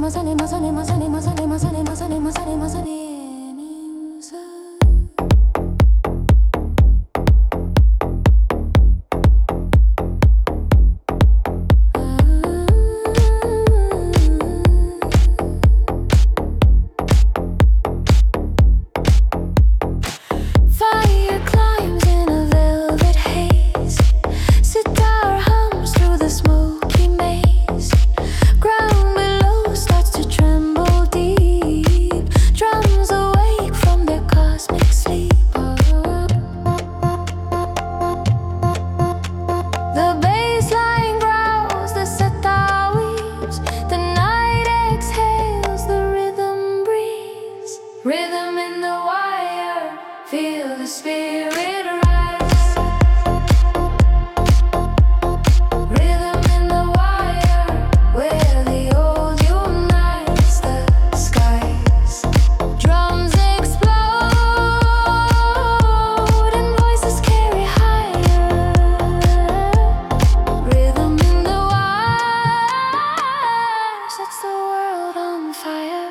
Rhythm in the wire, feel the spirit rise. Rhythm in the wire, where the old unites the skies. Drums explode and voices carry higher. Rhythm in the wire sets the world on fire.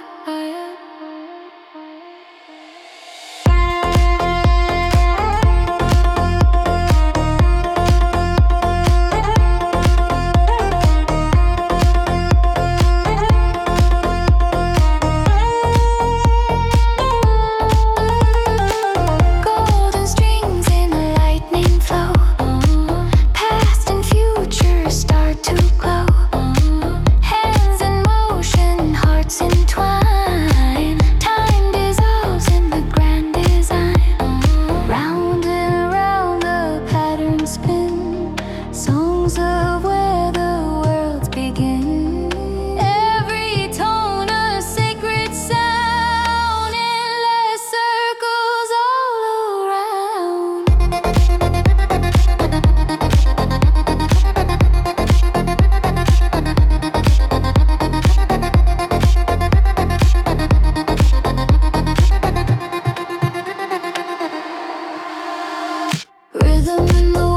Of where the worlds begin. Every tone a sacred sound, endless circles all around. Rhythm in the